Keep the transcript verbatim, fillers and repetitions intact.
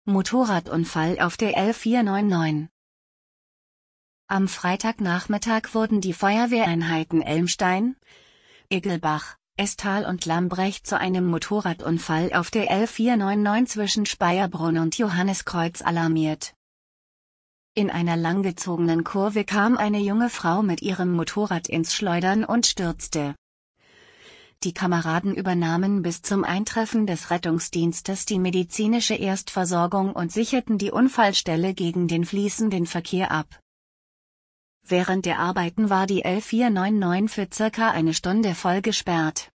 Motorradunfall auf der L vier neun neun. Am Freitagnachmittag wurden die Feuerwehreinheiten Elmstein, Iggelbach, Estal und Lambrecht zu einem Motorradunfall auf der L vier neun neun zwischen Speierbrunn und Johanniskreuz alarmiert. In einer langgezogenen Kurve kam eine junge Frau mit ihrem Motorrad ins Schleudern und stürzte. Die Kameraden übernahmen bis zum Eintreffen des Rettungsdienstes die medizinische Erstversorgung und sicherten die Unfallstelle gegen den fließenden Verkehr ab. Während der Arbeiten war die L vier neun neun für circa eine Stunde voll gesperrt.